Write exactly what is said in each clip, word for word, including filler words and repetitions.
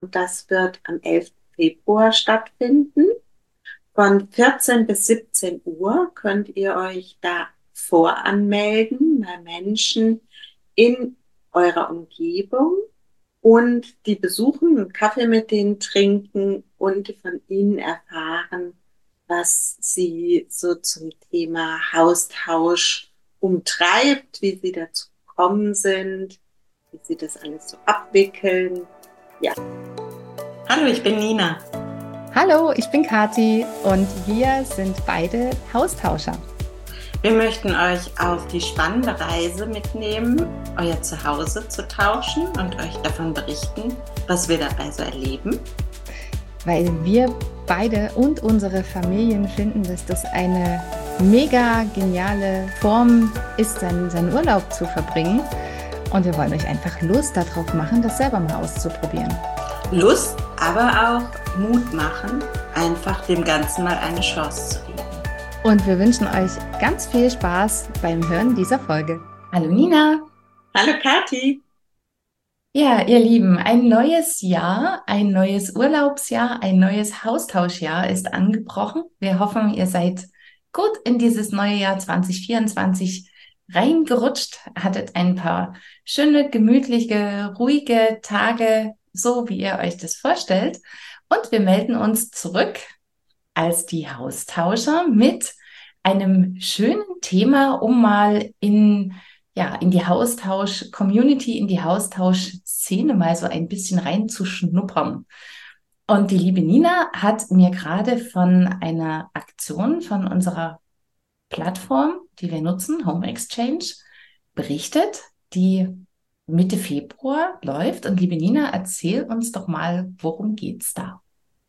Das wird am elften Februar stattfinden. Von vierzehn bis siebzehn Uhr könnt ihr euch da voranmelden bei Menschen in eurer Umgebung und die besuchen, einen Kaffee mit denen trinken und von ihnen erfahren, was sie so zum Thema Haustausch umtreibt, wie sie dazu gekommen sind, wie sie das alles so abwickeln. Ja. Hallo, ich bin Nina. Hallo, ich bin Kathi und wir sind beide Haustauscher. Wir möchten euch auf die spannende Reise mitnehmen, euer Zuhause zu tauschen und euch davon berichten, was wir dabei so erleben. Weil wir beide und unsere Familien finden, dass das eine mega geniale Form ist, seinen, seinen Urlaub zu verbringen. Und wir wollen euch einfach Lust darauf machen, das selber mal auszuprobieren. Lust, aber auch Mut machen, einfach dem Ganzen mal eine Chance zu geben. Und wir wünschen euch ganz viel Spaß beim Hören dieser Folge. Hallo Nina. Hallo Kathi. Ja, ihr Lieben, ein neues Jahr, ein neues Urlaubsjahr, ein neues Haustauschjahr ist angebrochen. Wir hoffen, ihr seid gut in dieses neue Jahr zwanzig vierundzwanzig reingerutscht, hattet ein paar schöne, gemütliche, ruhige Tage, so wie ihr euch das vorstellt. Und wir melden uns zurück als die Haustauscher mit einem schönen Thema, um mal in, ja, in die Haustausch-Community, in die Haustausch-Szene mal so ein bisschen reinzuschnuppern. Und die liebe Nina hat mir gerade von einer Aktion von unserer Plattform, die wir nutzen, Home Exchange, berichtet, die Mitte Februar läuft. Und liebe Nina, erzähl uns doch mal, worum geht's da?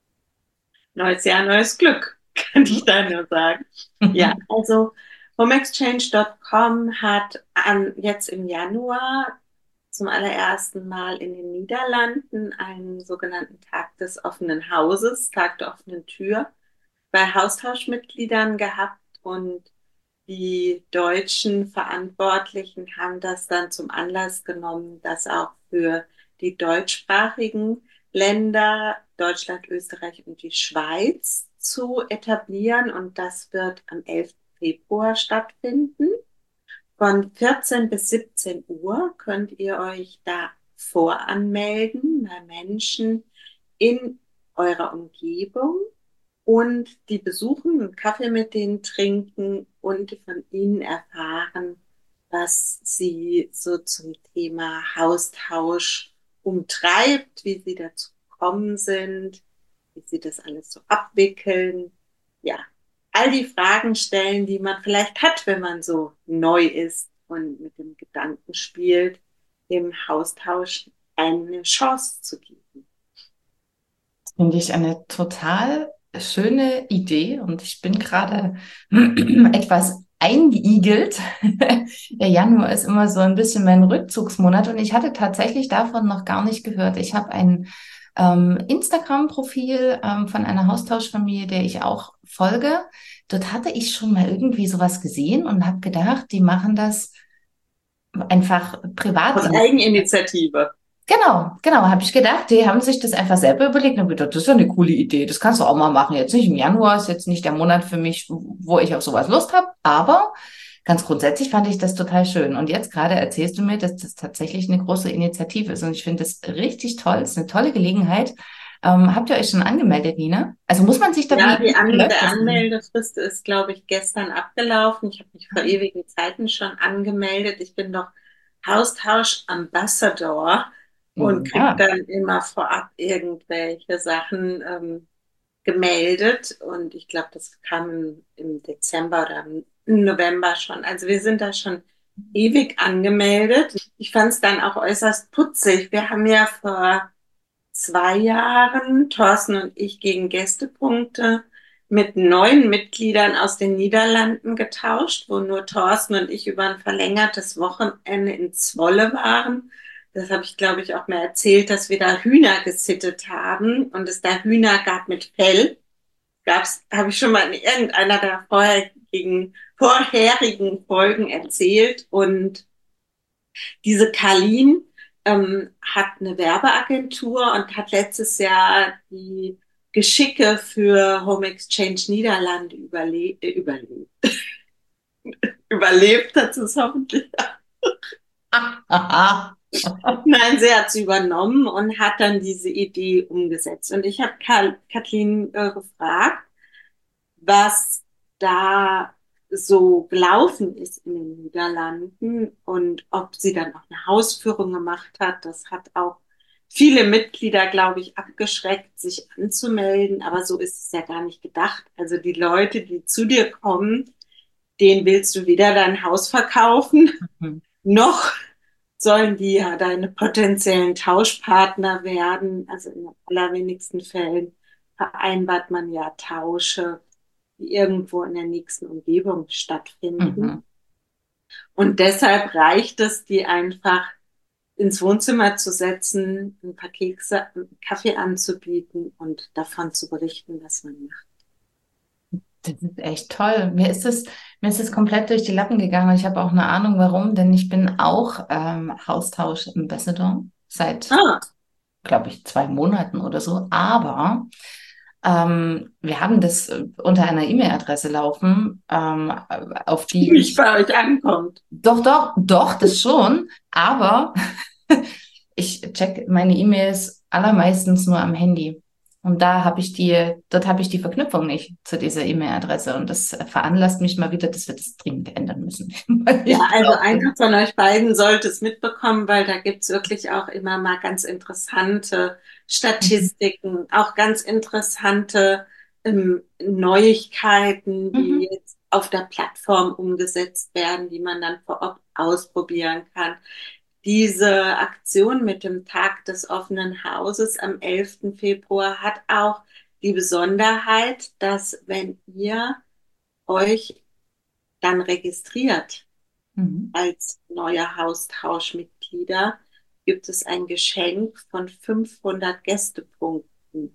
Neues Jahr, neues Glück, kann ich da nur sagen. Ja, also home exchange Punkt com hat an, jetzt im Januar zum allerersten Mal in den Niederlanden einen sogenannten Tag des offenen Hauses, Tag der offenen Tür, bei Haustauschmitgliedern gehabt, und die deutschen Verantwortlichen haben das dann zum Anlass genommen, das auch für die deutschsprachigen Länder, Deutschland, Österreich und die Schweiz, zu etablieren. Und das wird am elften Februar stattfinden. Von vierzehn bis siebzehn Uhr könnt ihr euch da voranmelden bei Menschen in eurer Umgebung und die besuchen, einen Kaffee mit denen trinken und von ihnen erfahren, was sie so zum Thema Haustausch umtreibt, wie sie dazu gekommen sind, wie sie das alles so abwickeln. Ja, all die Fragen stellen, die man vielleicht hat, wenn man so neu ist und mit dem Gedanken spielt, dem Haustausch eine Chance zu geben. Das finde ich eine total schöne Idee und ich bin gerade etwas eingeigelt. Der Januar ist immer so ein bisschen mein Rückzugsmonat und ich hatte tatsächlich davon noch gar nicht gehört. Ich habe ein ähm, Instagram-Profil ähm, von einer Haustauschfamilie, der ich auch folge. Dort hatte ich schon mal irgendwie sowas gesehen und habe gedacht, die machen das einfach privat. Aus Eigeninitiative. Genau, genau, habe ich gedacht, die haben sich das einfach selber überlegt und gedacht, das ist ja eine coole Idee, das kannst du auch mal machen. Jetzt nicht im Januar, ist jetzt nicht der Monat für mich, wo ich auf sowas Lust habe, aber ganz grundsätzlich fand ich das total schön. Und jetzt gerade erzählst du mir, dass das tatsächlich eine große Initiative ist und ich finde das richtig toll, es ist eine tolle Gelegenheit. Ähm, habt ihr euch schon angemeldet, Nina? Also muss man sich da Ja, wie, die An wie läuft der das denn? Anmeldefrist ist, glaube ich, gestern abgelaufen. Ich habe mich vor ewigen Zeiten schon angemeldet. Ich bin doch Haustausch-Ambassador und kriege Ja. dann immer vorab irgendwelche Sachen ähm, gemeldet. Und ich glaube, das kam im, im Dezember oder im November schon. Also wir sind da schon ewig angemeldet. Ich fand es dann auch äußerst putzig. Wir haben ja vor zwei Jahren, Thorsten und ich, gegen Gästepunkte mit neun Mitgliedern aus den Niederlanden getauscht, wo nur Thorsten und ich über ein verlängertes Wochenende in Zwolle waren. Das habe ich, glaube ich, auch mal erzählt, dass wir da Hühner gesittet haben und es da Hühner gab mit Fell. Gab's, habe ich schon mal in irgendeiner der vorherigen, vorherigen Folgen erzählt. Und diese Kalin, ähm, hat eine Werbeagentur und hat letztes Jahr die Geschicke für Home Exchange Niederlande überle äh, überlebt. Überlebt hat sie es hoffentlich. Nein, sie hat es übernommen und hat dann diese Idee umgesetzt. Und ich habe Kathleen äh, gefragt, was da so gelaufen ist in den Niederlanden und ob sie dann auch eine Hausführung gemacht hat. Das hat auch viele Mitglieder, glaube ich, abgeschreckt, sich anzumelden. Aber so ist es ja gar nicht gedacht. Also die Leute, die zu dir kommen, denen willst du weder dein Haus verkaufen, Mhm. noch sollen die ja deine potenziellen Tauschpartner werden. Also in den allerwenigsten Fällen vereinbart man ja Tausche, die irgendwo in der nächsten Umgebung stattfinden. Mhm. Und deshalb reicht es, die einfach ins Wohnzimmer zu setzen, ein paar Kekse, einen Kaffee anzubieten und davon zu berichten, was man macht. Das ist echt toll. Mir ist es, mir ist es komplett durch die Lappen gegangen. Ich habe auch eine Ahnung, warum, denn ich bin auch ähm, Haustausch-Ambassador seit, Ah, glaube ich, zwei Monaten oder so. Aber ähm, wir haben das äh, unter einer E-Mail-Adresse laufen, ähm, auf die die nicht ich, bei euch ankommt. doch, doch, doch, das schon, aber ich check meine E-Mails allermeistens nur am Handy. Und da habe ich die, dort habe ich die Verknüpfung nicht zu dieser E-Mail-Adresse. Und das veranlasst mich mal wieder, dass wir das dringend ändern müssen. Weil Ja, ich also glaube, einer von euch beiden sollte es mitbekommen, weil da gibt's wirklich auch immer mal ganz interessante Statistiken, auch ganz interessante ähm, Neuigkeiten, die mhm, jetzt auf der Plattform umgesetzt werden, die man dann vor Ort ausprobieren kann. Diese Aktion mit dem Tag des offenen Hauses am elften Februar hat auch die Besonderheit, dass wenn ihr euch dann registriert, mhm, als neue Haustauschmitglieder gibt es ein Geschenk von fünfhundert Gästepunkten.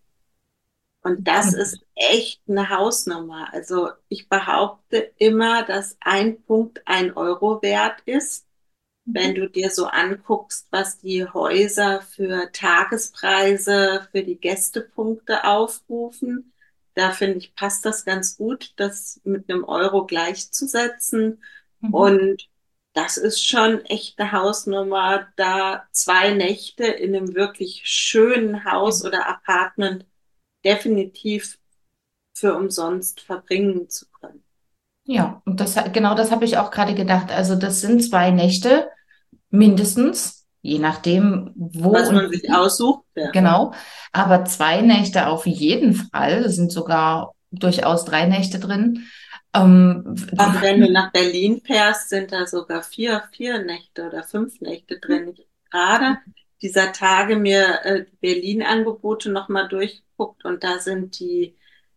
Und das ist mhm, echt eine Hausnummer. Also ich behaupte immer, dass ein Punkt ein Euro wert ist. Wenn mhm, du dir so anguckst, was die Häuser für Tagespreise für die Gästepunkte aufrufen, da finde ich, passt das ganz gut, das mit einem Euro gleichzusetzen. mhm. Und das ist schon echt eine Hausnummer, da zwei Nächte in einem wirklich schönen Haus oder Apartment definitiv für umsonst verbringen zu können. Ja, und das, genau das habe ich auch gerade gedacht. Also das sind zwei Nächte mindestens, je nachdem, wo Was und man sich wie. aussucht, ja. Genau, aber zwei Nächte auf jeden Fall, es sind sogar durchaus drei Nächte drin. Ähm, Ach, wenn du nach Berlin fährst, sind da sogar vier, vier Nächte oder fünf Nächte drin. Ich habe gerade dieser Tage mir äh, die Berlin-Angebote nochmal durchgeguckt und da sind die,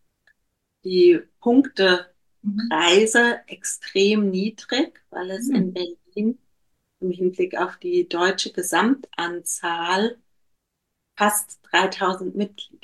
die Punktepreise extrem niedrig, weil es in Mhm. Berlin im Hinblick auf die deutsche Gesamtanzahl fast dreitausend Mitglieder.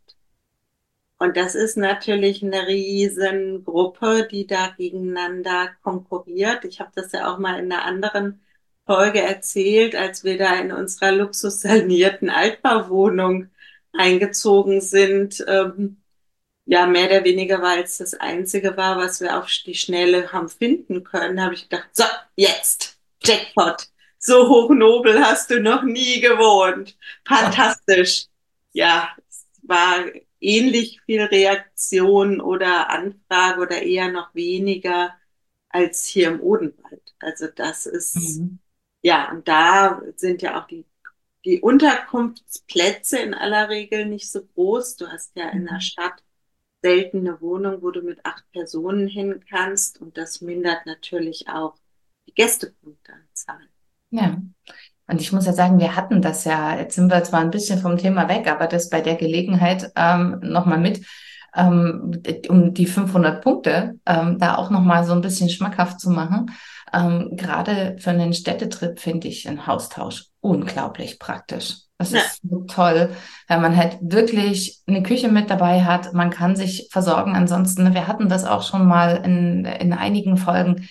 Und das ist natürlich eine Riesengruppe, die da gegeneinander konkurriert. Ich habe das ja auch mal in einer anderen Folge erzählt, als wir da in unserer luxussanierten Altbauwohnung eingezogen sind. Ähm, ja, mehr oder weniger, weil es das Einzige war, was wir auf die Schnelle haben finden können, habe ich gedacht, so, jetzt, Jackpot. So hochnobel hast du noch nie gewohnt. Fantastisch. Ja, es war ähnlich viel Reaktion oder Anfrage oder eher noch weniger als hier im Odenwald. Also das ist, Mhm. ja, und da sind ja auch die, die Unterkunftsplätze in aller Regel nicht so groß. Du hast ja in der Mhm. Stadt selten eine Wohnung, wo du mit acht Personen hin kannst und das mindert natürlich auch die Gästepunkteanzahl. Ja, und ich muss ja sagen, wir hatten das ja, jetzt sind wir zwar ein bisschen vom Thema weg, aber das bei der Gelegenheit ähm, nochmal mit, ähm, um die fünfhundert Punkte ähm, da auch nochmal so ein bisschen schmackhaft zu machen. Ähm, gerade für einen Städtetrip finde ich einen Haustausch unglaublich praktisch. Das Ja, ist so toll, weil man halt wirklich eine Küche mit dabei hat. Man kann sich versorgen. Ansonsten, wir hatten das auch schon mal in, in einigen Folgen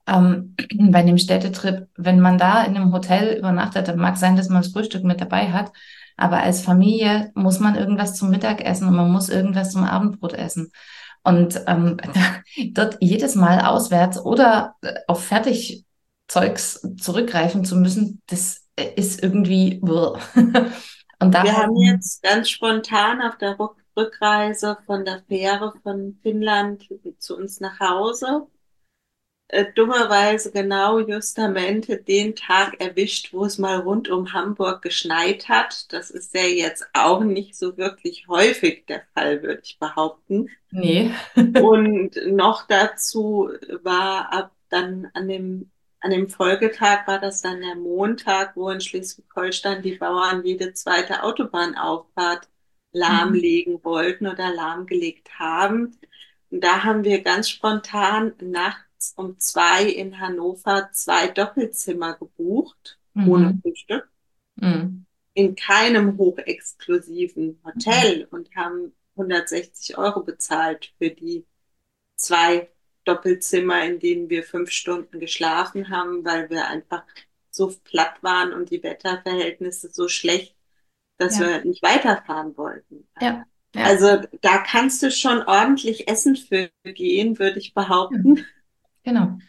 Ähm, bei dem Städtetrip, wenn man da in einem Hotel übernachtet, dann mag sein, dass man das Frühstück mit dabei hat, aber als Familie muss man irgendwas zum Mittag essen und man muss irgendwas zum Abendbrot essen. Und ähm, dort jedes Mal auswärts oder äh, auf Fertigzeugs zurückgreifen zu müssen, das äh, ist irgendwie. Und Wir daher. haben jetzt ganz spontan auf der Rück- Rückreise von der Fähre von Finnland zu uns nach Hause äh, dummerweise genau justamente den Tag erwischt, wo es mal rund um Hamburg geschneit hat. Das ist ja jetzt auch nicht so wirklich häufig der Fall, würde ich behaupten. Nee. Und noch dazu war ab dann an dem, an dem Folgetag war das dann der Montag, wo in Schleswig-Holstein die Bauern jede zweite Autobahnauffahrt Mhm. lahmlegen wollten oder lahmgelegt haben. Und da haben wir ganz spontan nachts um zwei in Hannover zwei Doppelzimmer gebucht, ohne Mhm. Frühstück, Mhm. in keinem hochexklusiven Mhm. Hotel und haben hundertsechzig Euro bezahlt für die zwei Doppelzimmer, in denen wir fünf Stunden geschlafen haben, weil wir einfach so platt waren und die Wetterverhältnisse so schlecht, dass Ja, wir nicht weiterfahren wollten. ja, ja. Also da kannst du schon ordentlich essen für gehen, würde ich behaupten. Mhm. Genau.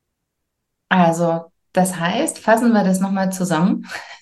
Also, das heißt, fassen wir das nochmal zusammen.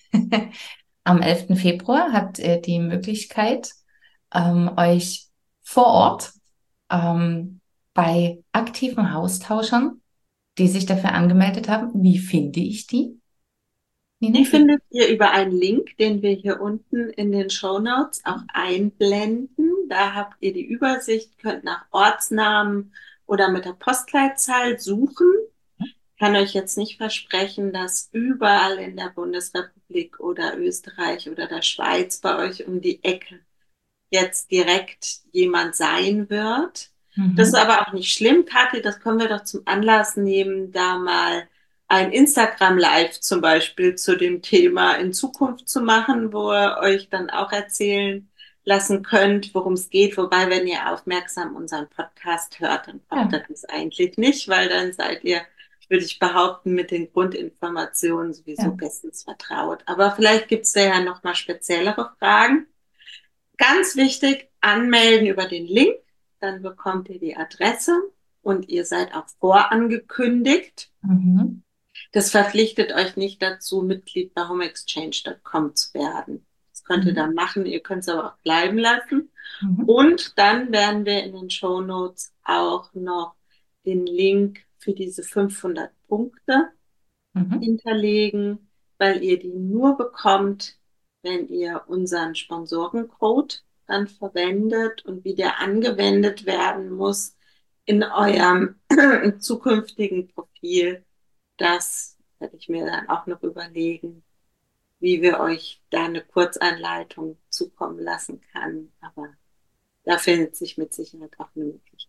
Am elften Februar habt ihr die Möglichkeit, ähm, euch vor Ort ähm, bei aktiven Haustauschern, die sich dafür angemeldet haben, wie finde ich die, Nina? Die Wie? findet ihr über einen Link, den wir hier unten in den Show Notes auch einblenden. Da habt ihr die Übersicht, könnt nach Ortsnamen oder mit der Postleitzahl suchen. Ich kann euch jetzt nicht versprechen, dass überall in der Bundesrepublik oder Österreich oder der Schweiz bei euch um die Ecke jetzt direkt jemand sein wird. Das ist Mhm. aber auch nicht schlimm, Kathi, das können wir doch zum Anlass nehmen, da mal ein Instagram Live zum Beispiel zu dem Thema in Zukunft zu machen, wo ihr euch dann auch erzählen lassen könnt, worum es geht. Wobei, wenn ihr aufmerksam unseren Podcast hört, dann braucht Ja. ihr das eigentlich nicht, weil dann seid ihr, würde ich behaupten, mit den Grundinformationen sowieso Ja. bestens vertraut. Aber vielleicht gibt es da ja noch mal speziellere Fragen. Ganz wichtig, anmelden über den Link, dann bekommt ihr die Adresse und ihr seid auch vorangekündigt. Mhm. Das verpflichtet euch nicht dazu, Mitglied bei homexchange Punkt com zu werden. Das könnt ihr Mhm. dann machen, ihr könnt es aber auch bleiben lassen. Mhm. Und dann werden wir in den Show Notes auch noch den Link für diese fünfhundert Punkte Mhm. hinterlegen, weil ihr die nur bekommt, wenn ihr unseren Sponsorencode dann verwendet und wie der angewendet werden muss in eurem zukünftigen Profil. Das werde ich mir dann auch noch überlegen, wie wir euch da eine Kurzanleitung zukommen lassen kann. Aber da findet sich mit Sicherheit auch eine Möglichkeit.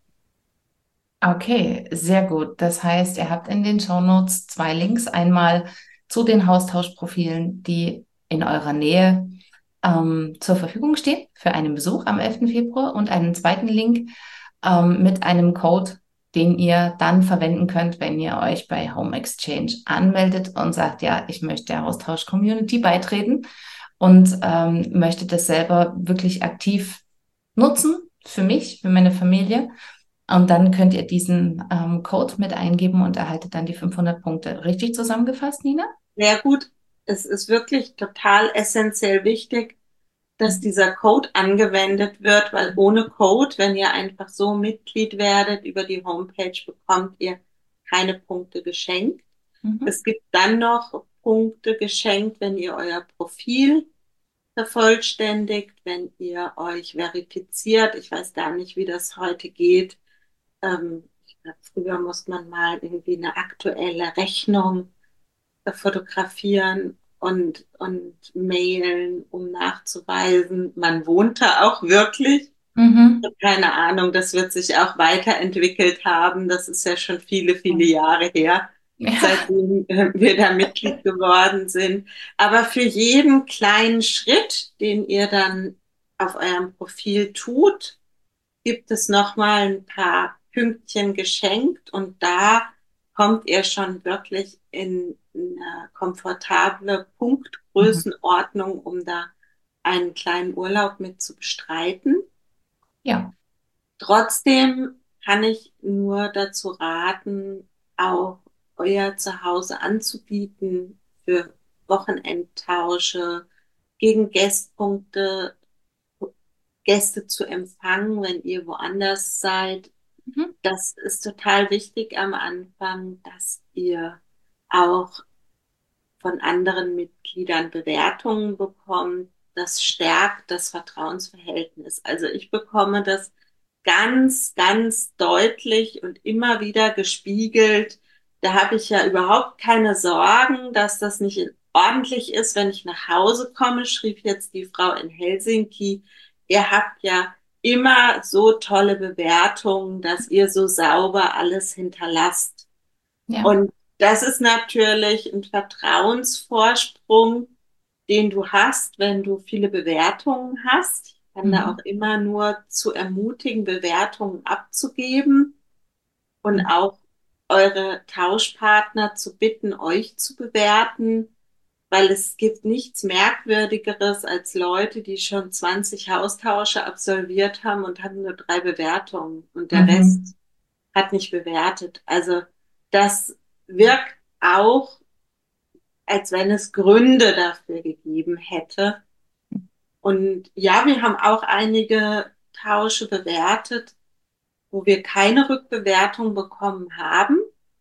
Okay, sehr gut. Das heißt, ihr habt in den Shownotes zwei Links. Einmal zu den Haustauschprofilen, die in eurer Nähe ähm, zur Verfügung stehen für einen Besuch am elften Februar und einen zweiten Link ähm, mit einem Code, den ihr dann verwenden könnt, wenn ihr euch bei Home Exchange anmeldet und sagt, ja, ich möchte der Austausch-Community beitreten und ähm, möchte das selber wirklich aktiv nutzen für mich, für meine Familie. Und dann könnt ihr diesen ähm, Code mit eingeben und erhaltet dann die fünfhundert Punkte. Richtig zusammengefasst, Nina? Sehr gut. Es ist wirklich total essentiell wichtig, dass Mhm. dieser Code angewendet wird, weil ohne Code, wenn ihr einfach so Mitglied werdet über die Homepage, bekommt ihr keine Punkte geschenkt. Mhm. Es gibt dann noch Punkte geschenkt, wenn ihr euer Profil vervollständigt, wenn ihr euch verifiziert. Ich weiß gar nicht, wie das heute geht. Ähm, ich glaub, früher musste man mal irgendwie eine aktuelle Rechnung fotografieren und, und mailen, um nachzuweisen, man wohnt da auch wirklich. Mhm. Keine Ahnung, das wird sich auch weiterentwickelt haben. Das ist ja schon viele, viele Jahre her, Ja. seitdem äh, wir da Mitglied geworden sind. Aber für jeden kleinen Schritt, den ihr dann auf eurem Profil tut, gibt es nochmal ein paar Pünktchen geschenkt und da kommt ihr schon wirklich in eine komfortable Mhm. Punktgrößenordnung, um da einen kleinen Urlaub mit zu bestreiten. Ja. Trotzdem kann ich nur dazu raten, auch euer Zuhause anzubieten für Wochenendtausche, gegen Gästpunkte, Gäste zu empfangen, wenn ihr woanders seid. Mhm. Das ist total wichtig am Anfang, dass ihr auch von anderen Mitgliedern Bewertungen bekommt. Das stärkt das Vertrauensverhältnis. Also ich bekomme das ganz, ganz deutlich und immer wieder gespiegelt. Da habe ich ja überhaupt keine Sorgen, dass das nicht ordentlich ist, wenn ich nach Hause komme, schrieb jetzt die Frau in Helsinki. Ihr habt ja immer so tolle Bewertungen, dass ihr so sauber alles hinterlasst. Ja. Und das ist natürlich ein Vertrauensvorsprung, den du hast, wenn du viele Bewertungen hast. Ich kann da auch Mhm. immer nur zu ermutigen, Bewertungen abzugeben und auch eure Tauschpartner zu bitten, euch zu bewerten, weil es gibt nichts Merkwürdigeres als Leute, die schon zwanzig Haustausche absolviert haben und haben nur drei Bewertungen und der Mhm. Rest hat nicht bewertet. Also das wirkt auch, als wenn es Gründe dafür gegeben hätte. Und ja, wir haben auch einige Tausche bewertet, wo wir keine Rückbewertung bekommen haben.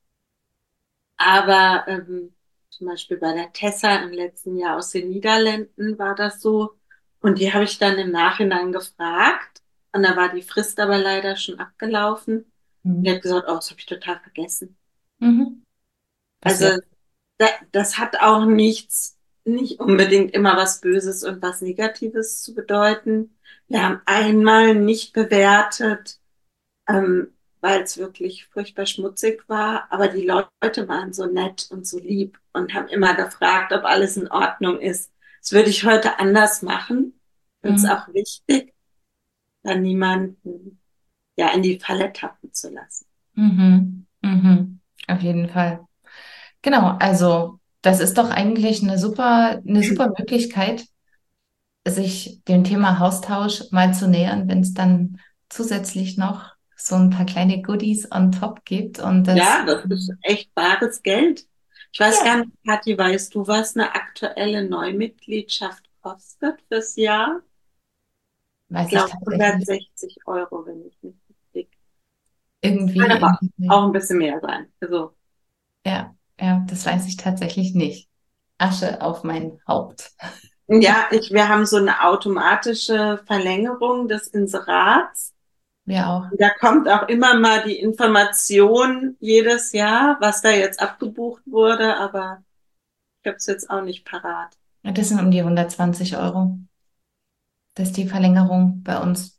Aber ähm, zum Beispiel bei der Tessa im letzten Jahr aus den Niederlanden war das so. Und die habe ich dann im Nachhinein gefragt. Und da war die Frist aber leider schon abgelaufen. Und die Mhm. hat gesagt, oh, das habe ich total vergessen. Mhm. Also Passiert. da, das hat auch nichts, nicht unbedingt immer was Böses und was Negatives zu bedeuten. Wir haben einmal nicht bewertet, ähm, weil es wirklich furchtbar schmutzig war, aber die Leute waren so nett und so lieb und haben immer gefragt, ob alles in Ordnung ist. Das würde ich heute anders machen. Ich finde es Mhm. auch wichtig, da niemanden ja in die Falle tappen zu lassen. Mhm. Mhm. Auf jeden Fall. Genau, also das ist doch eigentlich eine super, eine super Möglichkeit, sich dem Thema Haustausch mal zu nähern, wenn es dann zusätzlich noch so ein paar kleine Goodies on top gibt. Und das, Ja, das ist echt bares Geld. Ich weiß gar ja, nicht, Kathi, weißt du, was eine aktuelle Neumitgliedschaft kostet fürs Jahr? Ich weiß ich glaube tatsächlich hundertsechzig Euro, wenn ich mich nicht irre. Kann irgendwie aber in, auch ein bisschen mehr sein. Also, ja, ja, das weiß ich tatsächlich nicht. Asche auf mein Haupt. ja, ich, wir haben so eine automatische Verlängerung des Inserats. Wir auch. Da kommt auch immer mal die Information jedes Jahr, was da jetzt abgebucht wurde, aber ich habe es jetzt auch nicht parat. Das sind um die hundertzwanzig Euro. Das ist die Verlängerung bei uns.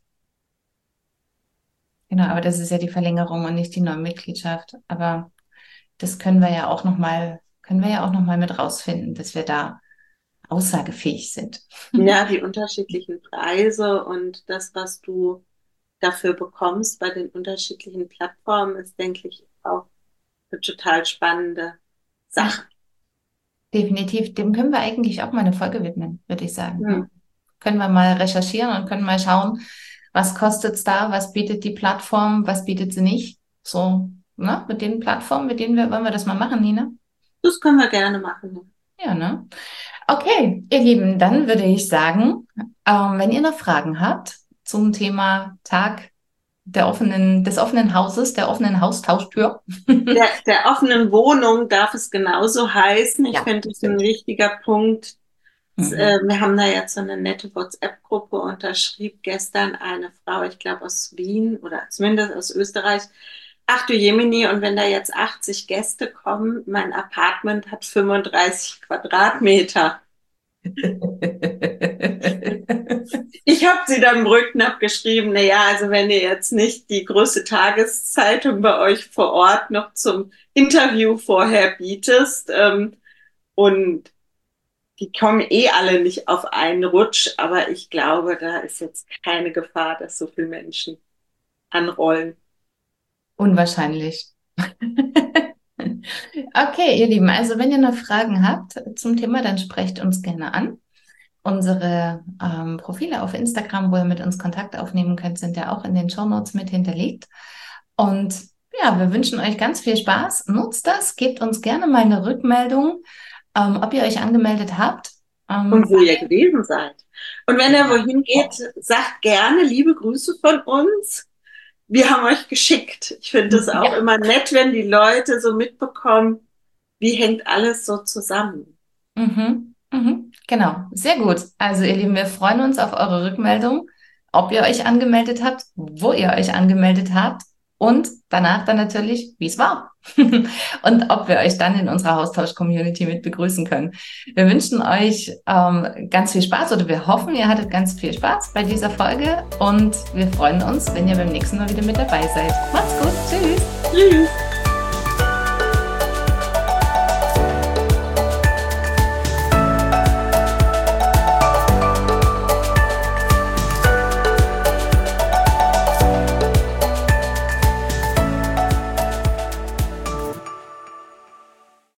Genau, aber das ist ja die Verlängerung und nicht die Neumitgliedschaft. Aber das können wir ja auch noch mal, können wir ja auch noch mal mit rausfinden, dass wir da aussagefähig sind. Ja, die unterschiedlichen Preise und das, was du dafür bekommst bei den unterschiedlichen Plattformen, ist, denke ich, auch eine total spannende Ja, Sache. definitiv. Dem können wir eigentlich auch mal eine Folge widmen, würde ich sagen. Hm. Ne? Können wir mal recherchieren und können mal schauen, was kostet es da, was bietet die Plattform, was bietet sie nicht. So, ne? Mit den Plattformen, mit denen wir, wollen wir das mal machen, Nina? Das können wir gerne machen. Ja, ne? Okay, ihr Lieben, dann würde ich sagen, ähm, wenn ihr noch Fragen habt zum Thema Tag der offenen, des offenen Hauses, der offenen Haustauschtür. Der, der offenen Wohnung darf es genauso heißen. Ich Ja, finde, das ist ein stimmt. wichtiger Punkt. Mhm. Äh, Wir haben da jetzt so eine nette WhatsApp-Gruppe und da schrieb gestern eine Frau, ich glaube aus Wien oder zumindest aus Österreich, ach du Jemini, und wenn da jetzt achtzig Gäste kommen, mein Apartment hat fünfunddreißig Quadratmeter. Ich habe sie dann Brückknapp geschrieben, na ja, also wenn ihr jetzt nicht die große Tageszeitung bei euch vor Ort noch zum Interview vorher bietest, ähm, und die kommen eh alle nicht auf einen Rutsch, aber ich glaube, da ist jetzt keine Gefahr, dass so viele Menschen anrollen. Unwahrscheinlich. Okay, ihr Lieben, also wenn ihr noch Fragen habt zum Thema, dann sprecht uns gerne an. Unsere ähm, Profile auf Instagram, wo ihr mit uns Kontakt aufnehmen könnt, sind ja auch in den Shownotes mit hinterlegt. Und ja, wir wünschen euch ganz viel Spaß. Nutzt das, gebt uns gerne mal eine Rückmeldung, ähm, ob ihr euch angemeldet habt. Ähm, Und wo ihr gewesen seid. Und wenn ihr wohin geht, sagt gerne liebe Grüße von uns. Wir haben euch geschickt. Ich finde es auch ja. immer nett, wenn die Leute so mitbekommen, wie hängt alles so zusammen. Mhm, mhm, genau, sehr gut. Also ihr Lieben, wir freuen uns auf eure Rückmeldung, ob ihr euch angemeldet habt, wo ihr euch angemeldet habt und danach dann natürlich, wie es war und ob wir euch dann in unserer Austausch-Community mit begrüßen können. Wir wünschen euch ähm, ganz viel Spaß oder wir hoffen, ihr hattet ganz viel Spaß bei dieser Folge und wir freuen uns, wenn ihr beim nächsten Mal wieder mit dabei seid. Macht's gut, tschüss. Tschüss.